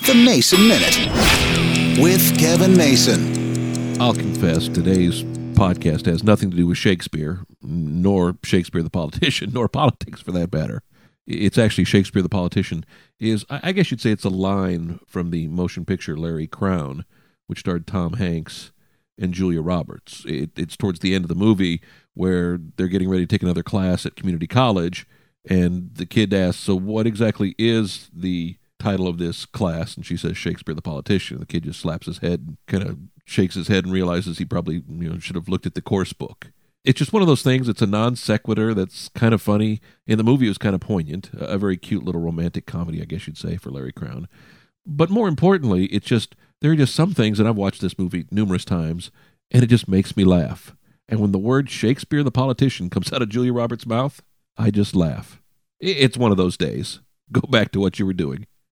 The Mason Minute with Kevin Mason. I'll confess, today's podcast has nothing to do with Shakespeare, nor Shakespeare the politician, nor politics for that matter. It's actually Shakespeare the politician I guess you'd say it's a line from the motion picture Larry Crowne, which starred Tom Hanks and Julia Roberts. It's towards the end of the movie where they're getting ready to take another class at community college, and the kid asks, so what exactly is the title of this class? And she says, Shakespeare the politician. The kid just slaps his head and kind of shakes his head and realizes he probably should have looked at the course book. It's just one of those things. It's a non sequitur that's kind of funny. In the movie, it was kind of poignant. A very cute little romantic comedy, I guess you'd say, for Larry Crowne. But more importantly, there are just some things, and I've watched this movie numerous times, and it just makes me laugh. And when the word Shakespeare the politician comes out of Julia Roberts' mouth, I just laugh. It's one of those days. Go back to what you were doing.